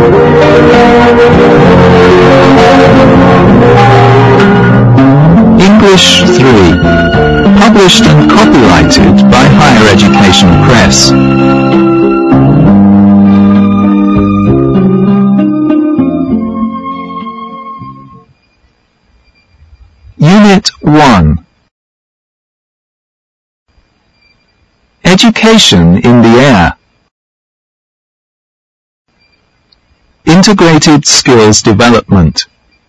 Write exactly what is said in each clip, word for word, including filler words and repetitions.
English three. Published and copyrighted by Higher Education Press. Unit one. Education in the air. Integrated skills development.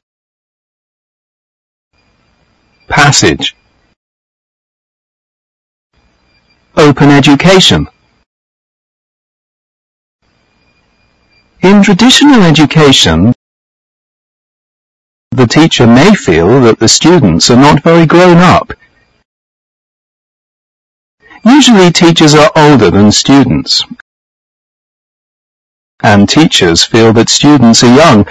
Passage. Open education. In traditional education, the teacher may feel that the students are not very grown up. Usually teachers are older than students, and teachers feel that students are young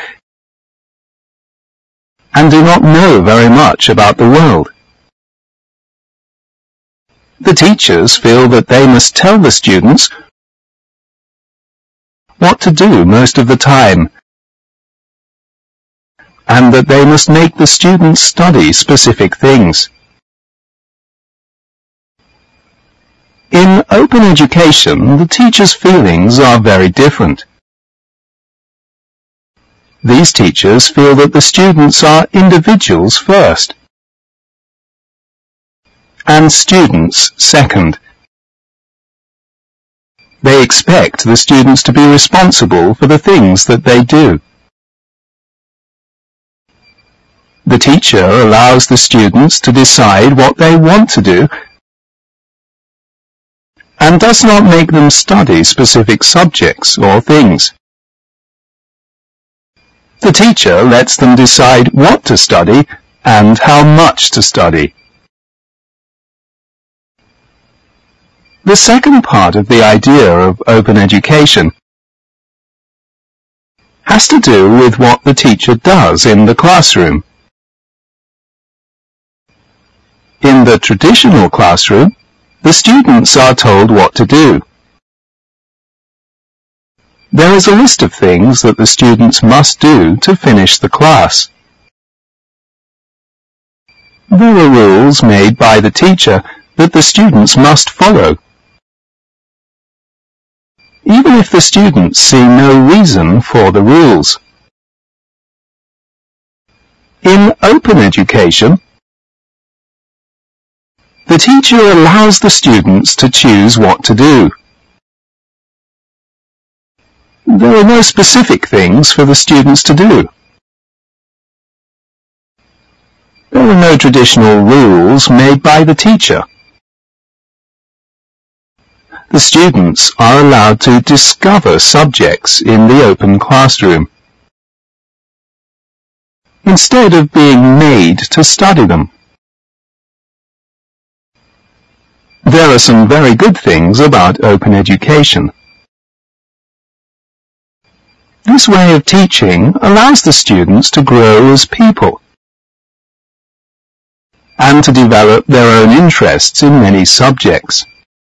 and do not know very much about the world. The teachers feel that they must tell the students what to do most of the time, and that they must make the students study specific things. In open education, the teachers' feelings are very different. These teachers feel that the students are individuals first, and students second. They expect the students to be responsible for the things that they do. The teacher allows the students to decide what they want to do and does not make them study specific subjects or things. The teacher lets them decide what to study and how much to study. The second part of the idea of open education has to do with what the teacher does in the classroom. In the traditional classroom, the students are told what to do. There is a list of things that the students must do to finish the class. There are rules made by the teacher that the students must follow. Even if the students see no reason for the rules. In open education, the teacher allows the students to choose what to do. There are no specific things for the students to do. There are no traditional rules made by the teacher. The students are allowed to discover subjects in the open classroom, instead of being made to study them. There are some very good things about open education. This way of teaching allows the students to grow as people and to develop their own interests in many subjects.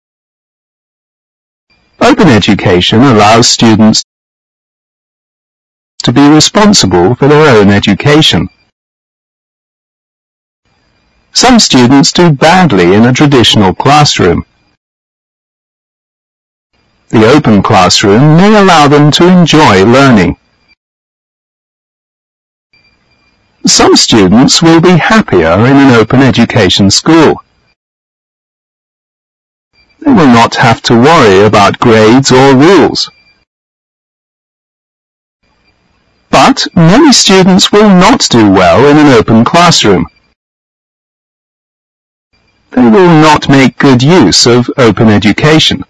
Open education allows students to be responsible for their own education. Some students do badly in a traditional classroom. The open classroom may allow them to enjoy learning. Some students will be happier in an open education school. They will not have to worry about grades or rules. But many students will not do well in an open classroom. They will not make good use of open education.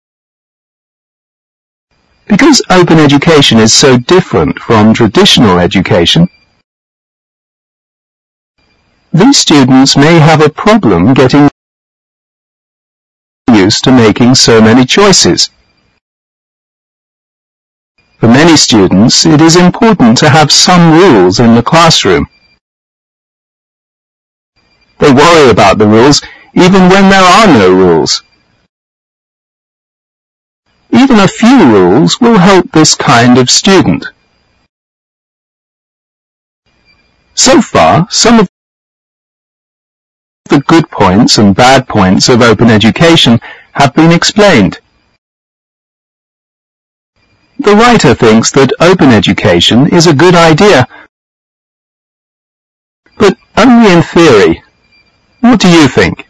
Because open education is so different from traditional education, these students may have a problem getting used to making so many choices. For many students, it is important to have some rules in the classroom. They worry about the rules even when there are no rules. Even a few rules will help this kind of student. So far, some of the good points and bad points of open education have been explained. The writer thinks that open education is a good idea, but only in theory. What do you think?